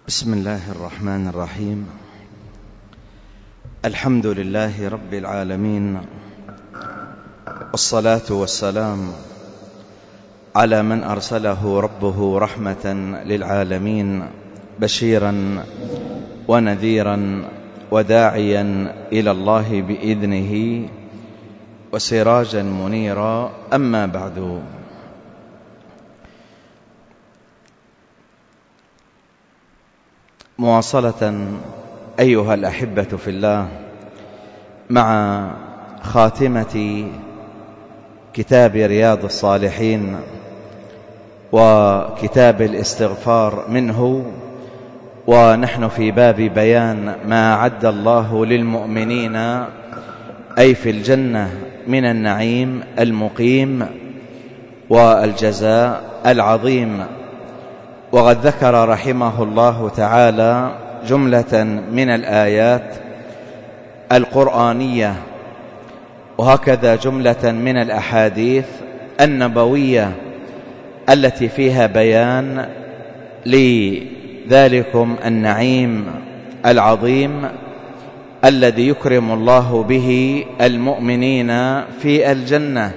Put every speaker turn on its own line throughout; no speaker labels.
بسم الله الرحمن الرحيم. الحمد لله رب العالمين، والصلاة والسلام على من أرسله ربه رحمة للعالمين، بشيرا ونذيرا وداعيا إلى الله بإذنه وسراجا منيرا. أما بعد، مواصلة أيها الأحبة في الله مع خاتمة كتاب رياض الصالحين وكتاب الاستغفار منه، ونحن في باب بيان ما أعد الله للمؤمنين أي في الجنة من النعيم المقيم والجزاء العظيم. وقد ذكر رحمه الله تعالى جملة من الآيات القرآنية، وهكذا جملة من الأحاديث النبوية التي فيها بيان لذلكم النعيم العظيم الذي يكرم الله به المؤمنين في الجنة،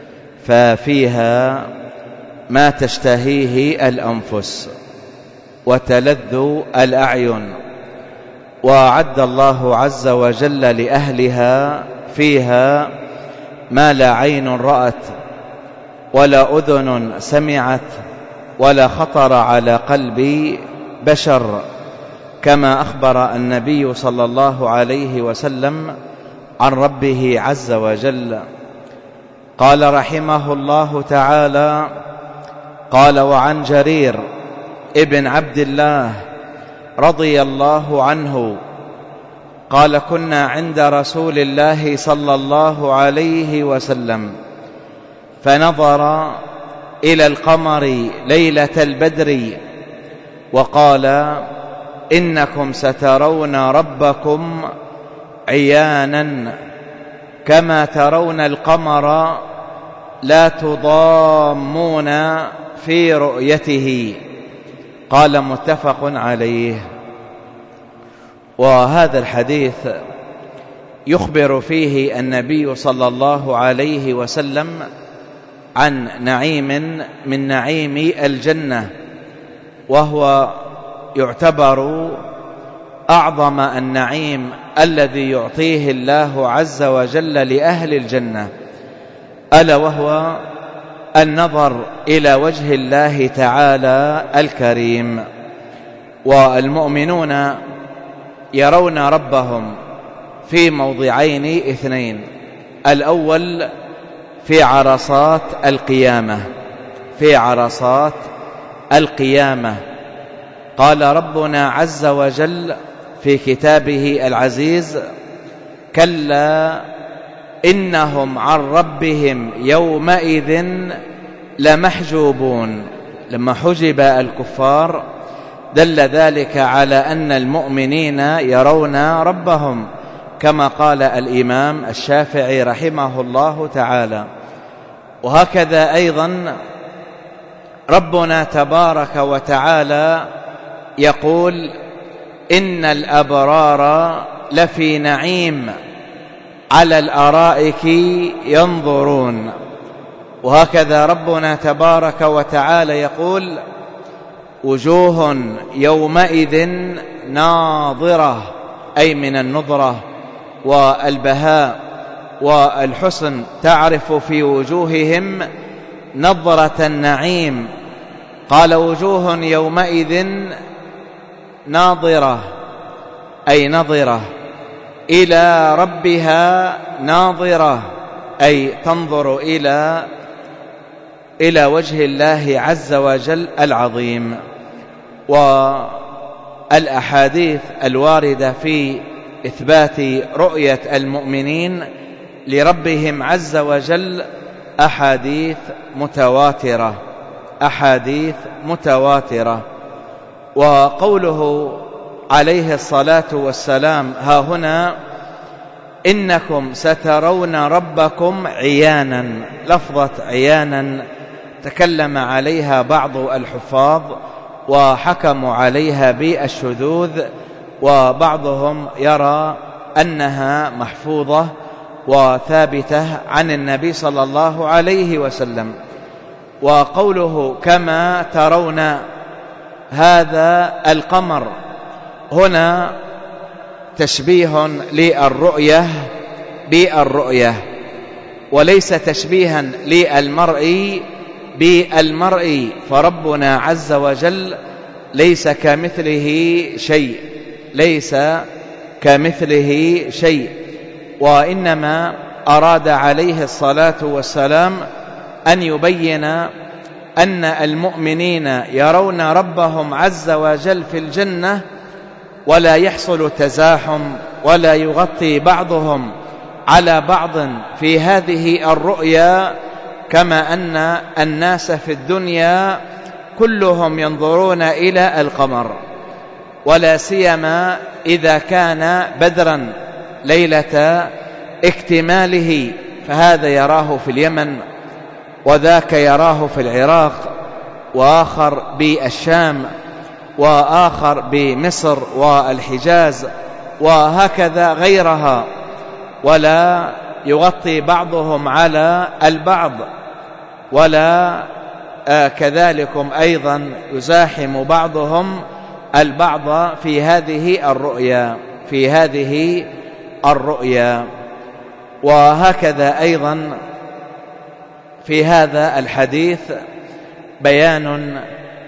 ففيها ما تشتهيه الأنفس وتلذ الأعين، وأعد الله عز وجل لأهلها فيها ما لا عين رأت ولا أذن سمعت ولا خطر على قلب بشر، كما أخبر النبي صلى الله عليه وسلم عن ربه عز وجل. قال رحمه الله تعالى: قال: وعن جرير ابن عبد الله رضي الله عنه قال: كنا عند رسول الله صلى الله عليه وسلم فنظر إلى القمر ليلة البدر وقال: إنكم سترون ربكم عيانا كما ترون القمر لا تضامون في رؤيته. قال: متفق عليه. وهذا الحديث يخبر فيه النبي صلى الله عليه وسلم عن نعيم من نعيم الجنة، وهو يعتبر أعظم النعيم الذي يعطيه الله عز وجل لأهل الجنة، ألا وهو النظر إلى وجه الله تعالى الكريم. والمؤمنون يرون ربهم في موضعين اثنين: الأول في عرصات القيامة، في عرصات القيامة. قال ربنا عز وجل في كتابه العزيز: كلا إنهم عن ربهم يومئذ لمحجوبون. لما حجب الكفار دل ذلك على أن المؤمنين يرون ربهم، كما قال الإمام الشافعي رحمه الله تعالى. وهكذا أيضا ربنا تبارك وتعالى يقول: إن الأبرار لفي نعيم على الأرائك ينظرون. وهكذا ربنا تبارك وتعالى يقول: وجوه يومئذ ناظرة، أي من النظرة والبهاء والحسن، تعرف في وجوههم نظرة النعيم. قال: وجوه يومئذ ناظرة، أي نظرة إلى ربها ناظرة، أي تنظر إلى وجه الله عز وجل العظيم. والأحاديث الواردة في إثبات رؤية المؤمنين لربهم عز وجل أحاديث متواترة، أحاديث متواترة. وقوله عليه الصلاة والسلام ها هنا: إنكم سترون ربكم عيانا، لفظة عيانا تكلم عليها بعض الحفاظ وحكموا عليها بالشذوذ، وبعضهم يرى أنها محفوظة وثابتة عن النبي صلى الله عليه وسلم. وقوله كما ترون هذا القمر هنا تشبيه للرؤية بالرؤية، وليس تشبيها للمرء بالمرء، فربنا عز وجل ليس كمثله شيء، ليس كمثله شيء. وإنما أراد عليه الصلاة والسلام أن يبين أن المؤمنين يرون ربهم عز وجل في الجنة، ولا يحصل تزاحم ولا يغطي بعضهم على بعض في هذه الرؤيا، كما أن الناس في الدنيا كلهم ينظرون إلى القمر، ولا سيما إذا كان بدرا ليلة اكتماله، فهذا يراه في اليمن، وذاك يراه في العراق، وآخر بالشام، وآخر بمصر والحجاز، وهكذا غيرها، ولا يغطي بعضهم على البعض، ولا كذلكم أيضا يزاحم بعضهم البعض في هذه الرؤيا، في هذه الرؤيا. وهكذا أيضا في هذا الحديث بيان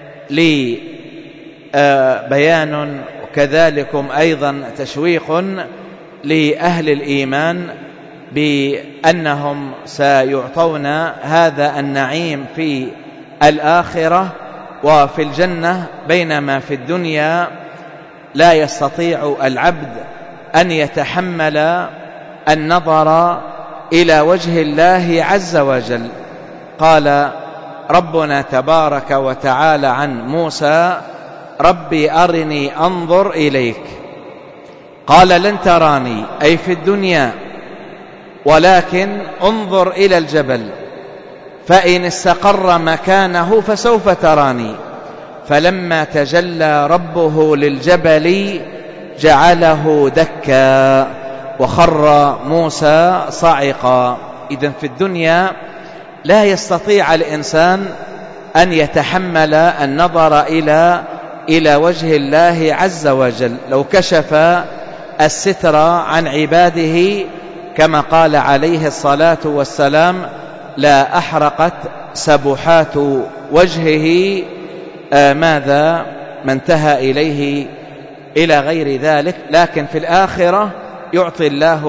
وكذلكم أيضا تشويق لأهل الإيمان بأنهم سيعطون هذا النعيم في الآخرة وفي الجنة، بينما في الدنيا لا يستطيع العبد أن يتحمل النظر إلى وجه الله عز وجل. قال ربنا تبارك وتعالى عن موسى: ربي أرني أنظر إليك. قال لن تراني، أي في الدنيا، ولكن انظر إلى الجبل فإن استقر مكانه فسوف تراني. فلما تجلى ربه للجبل جعله دكا وخر موسى صعقا. إذن في الدنيا لا يستطيع الإنسان أن يتحمل النظر إلى وجه الله عز وجل. لو كشف الستر عن عباده كما قال عليه الصلاة والسلام: لا أحرقت سبحات وجهه ماذا ما انتهى إليه إلى غير ذلك. لكن في الآخرة يعطي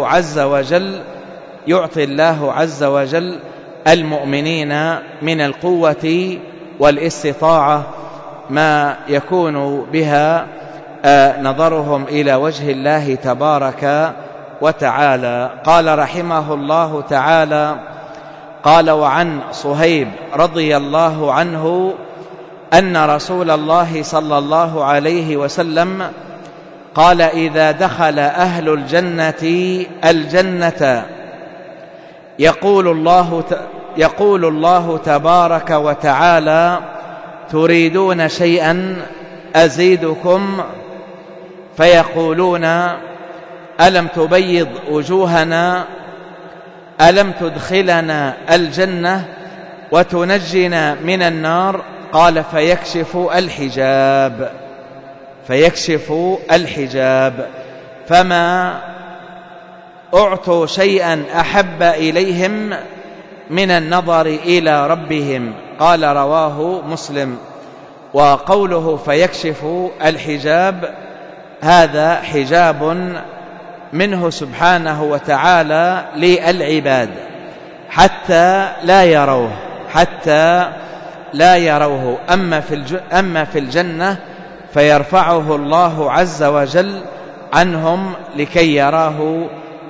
الله عز وجل المؤمنين من القوة والاستطاعة ما يكون بها نظرهم إلى وجه الله تبارك وتعالى. قال رحمه الله تعالى: قال وعن صهيب رضي الله عنه أن رسول الله صلى الله عليه وسلم قال: إذا دخل أهل الجنة الجنة يقول الله تبارك وتعالى: تريدون شيئا أزيدكم؟ فيقولون: ألم تبيض وجوهنا؟ ألم تدخلنا الجنة وتنجنا من النار؟ قال: فيكشف الحجاب فما أعطوا شيئا أحب إليهم من النظر إلى ربهم. قال: رواه مسلم. وقوله فيكشف الحجاب هذا حجاب منه سبحانه وتعالى للعباد حتى لا يروه. أما في الجنة فيرفعه الله عز وجل عنهم لكي يراه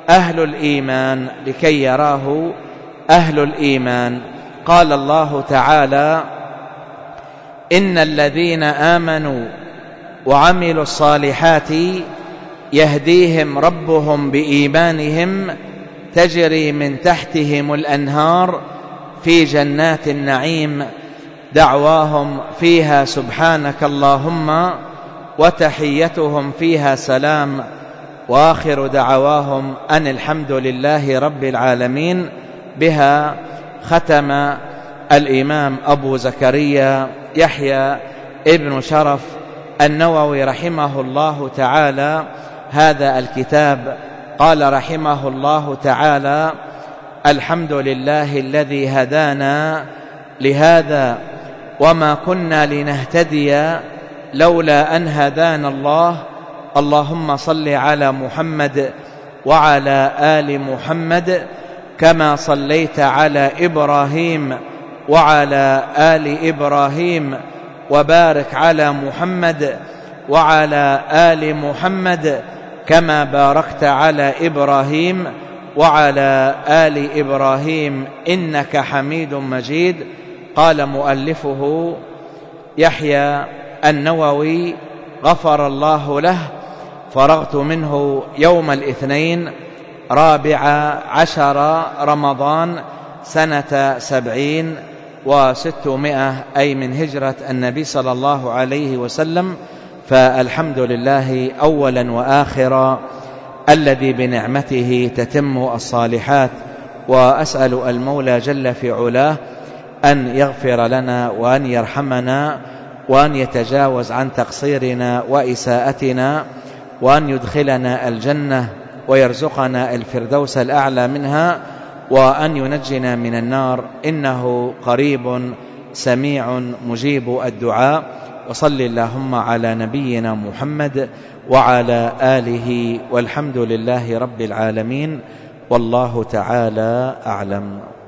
أهل الإيمان. قال الله تعالى: إن الذين آمنوا وعملوا الصالحات يهديهم ربهم بإيمانهم تجري من تحتهم الأنهار في جنات النعيم دعواهم فيها سبحانك اللهم وتحيتهم فيها سلام، وآخر دعواهم أن الحمد لله رب العالمين. بها ختم الإمام أبو زكريا يحيى ابن شرف النووي رحمه الله تعالى هذا الكتاب. قال رحمه الله تعالى: الحمد لله الذي هدانا لهذا وما كنا لنهتدي لولا أن هدانا الله، اللهم صل على محمد وعلى آل محمد كما صليت على إبراهيم وعلى آل إبراهيم، وبارك على محمد وعلى آل محمد كما باركت على إبراهيم وعلى آل إبراهيم إنك حميد مجيد. قال مؤلفه يحيى النووي غفر الله له: فرغت منه يوم الاثنين 14 رمضان سنة 70 و600 أي من هجرة النبي صلى الله عليه وسلم. فالحمد لله أولا وآخرا الذي بنعمته تتم الصالحات، وأسأل المولى جل في علاه أن يغفر لنا وأن يرحمنا وأن يتجاوز عن تقصيرنا وإساءتنا، وأن يدخلنا الجنة ويرزقنا الفردوس الأعلى منها، وأن ينجنا من النار، إنه قريب سميع مجيب الدعاء. وصل اللهم على نبينا محمد وعلى آله، والحمد لله رب العالمين، والله تعالى أعلم.